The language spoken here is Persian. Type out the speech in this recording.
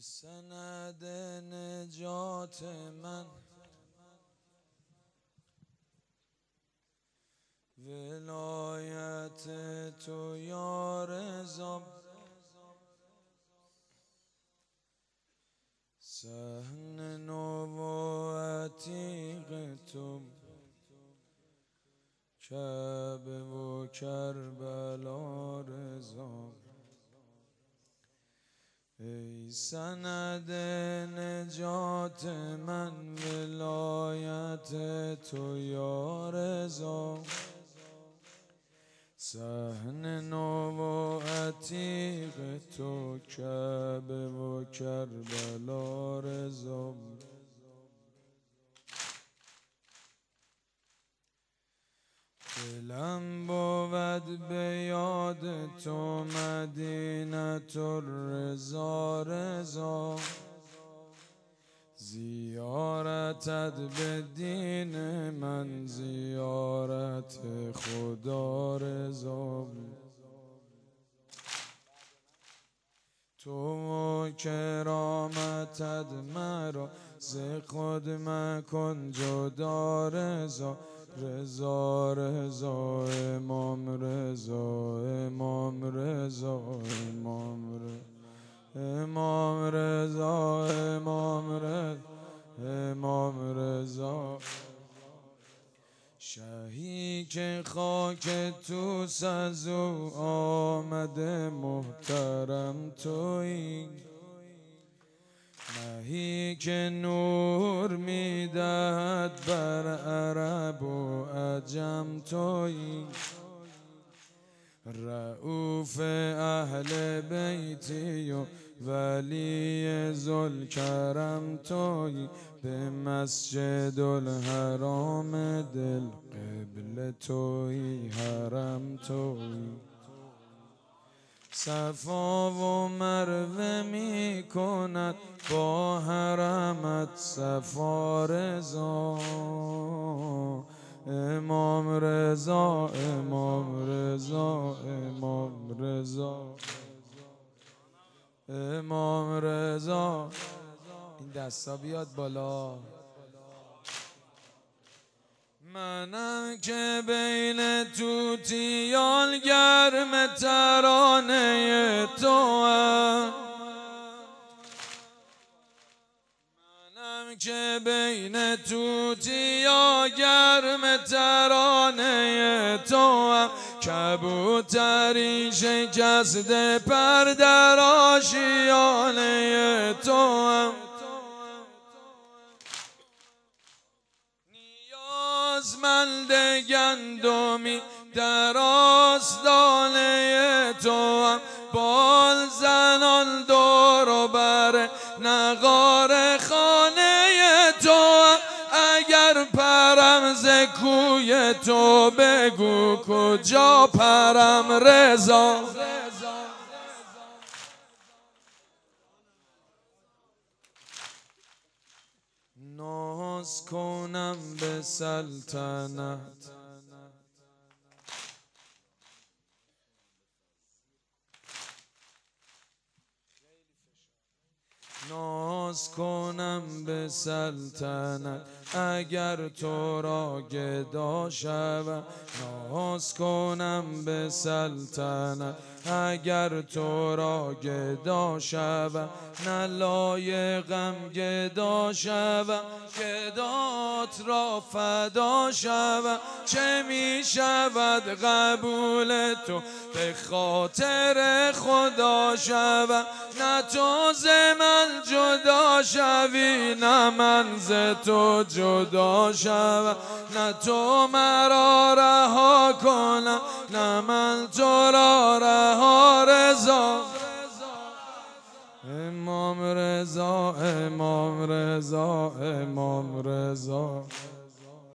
سند نجات من ولایت تو یا رضا، صحن نبوتیق تو کعبه و کربلا رضا. ای سند نجات من ولایت تو یا رضا، صحن نبوتیق تو کعبه و کربلا رضا. دلم بود به یاد تو مدینة الرضا رضا، زیارتت به دین من زیارت خدا رضا. تو و کرامتت مرا ز خود مکن جدا رضا. رضا رضا امام رضا، امام رضا، امام رضا، امام رضا، امام رضا، امام رضا. شهی که خاک توس از او آمده محترم تویی، مهی که نور میدهد بر عرب و عجم تویی، رؤوف اهل بیتی و ولی ذوالکرم تویی، به مسجد الحرام دل قبله تویی حرم تویی. صفا و مروه می کند با حرمت صفا رضا. امام رضا، امام رضا، امام رضا، امام رضا. این دستا بیاد بالا. منم که بین توتیان گرم ترانه توام، منم که بین توتیا گرم ترانه توام، کبوتری شکسته پر در آشیانه توام. نیازمند گندمی در آستانه توام، بال زنان دور و بر نغار خانه توام. اگر پرم ز کوی تو بگو کجا پرم رضا. ناز کنم به سلطنت ناز کنم به سلطنت اگر تو را گدا شوم. ناز کنم به سلطنت اگر تو را گدا شوم. نه لایقم گدا شوم گدات را فدا شوم. چه می شود قبول تو به خاطر خدا شوم. نه تو ز من جدا شوی نه من ز تو جدا شوم. نه تو مرا رها کنم نه من تو را رها رضا. امام رضا، امام رضا، امام رضا.